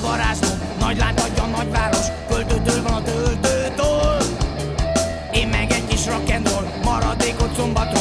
varázslom, nagy lányt adja nagyváros, költőtől van a töltőtól. Én meg egy kis rock'n'roll, maradékot szombatról.